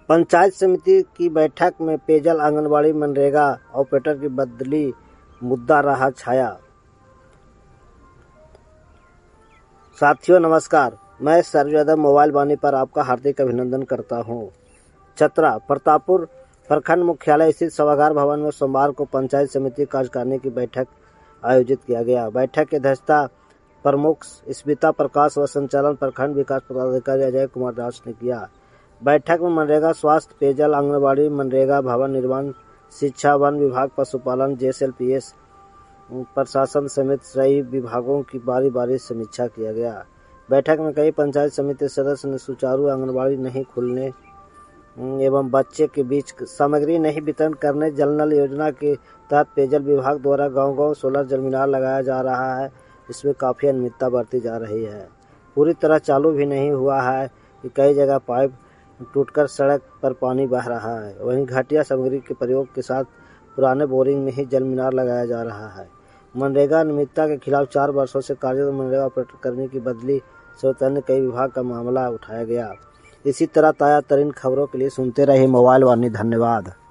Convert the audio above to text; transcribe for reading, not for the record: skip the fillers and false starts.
पंचायत समिति की बैठक में पेयजल, आंगनबाड़ी, मनरेगा ऑपरेटर की बदली मुद्दा रहा छाया। साथियों नमस्कार, मैं सर्वोदय मोबाइल वाणी पर आपका हार्दिक अभिनंदन करता हूं। चतरा प्रतापपुर प्रखंड मुख्यालय स्थित सभागार भवन में सोमवार को पंचायत समिति कार्यकारिणी की बैठक आयोजित किया गया। बैठक की अध्यक्षता प्रमुख स्मिता प्रकाश व संचालन प्रखंड विकास पदाधिकारी अजय कुमार दास ने किया। बैठक में मनरेगा, स्वास्थ्य, पेयजल, आंगनबाड़ी, मनरेगा, भवन निर्माण, शिक्षा, वन विभाग, पशुपालन, JSLPS, प्रशासन समेत सभी विभागों की बारी बारी समीक्षा किया गया। बैठक में कई पंचायत समिति सदस्य ने सुचारू आंगनबाड़ी नहीं खुलने एवं बच्चे के बीच सामग्री नहीं वितरण करने, जल नल योजना के तहत पेयजल विभाग द्वारा गांव-गांव सोलर जल मीनार लगाया जा रहा है, इसमें काफी अनियमितता बरती जा रही है। पूरी तरह चालू भी नहीं हुआ है कि कई जगह पाइप टूटकर सड़क पर पानी बह रहा है। वहीं घटिया सामग्री के प्रयोग के साथ पुराने बोरिंग में ही जल मीनार लगाया जा रहा है। मनरेगा अनियमितता के खिलाफ 4 वर्षों से कार्यरत मनरेगा ऑपरेटर कर्मी की बदली सहित अन्य कई विभाग का मामला उठाया गया। इसी तरह ताजा तरीन खबरों के लिए सुनते रहिए मोबाइल वाणी। धन्यवाद।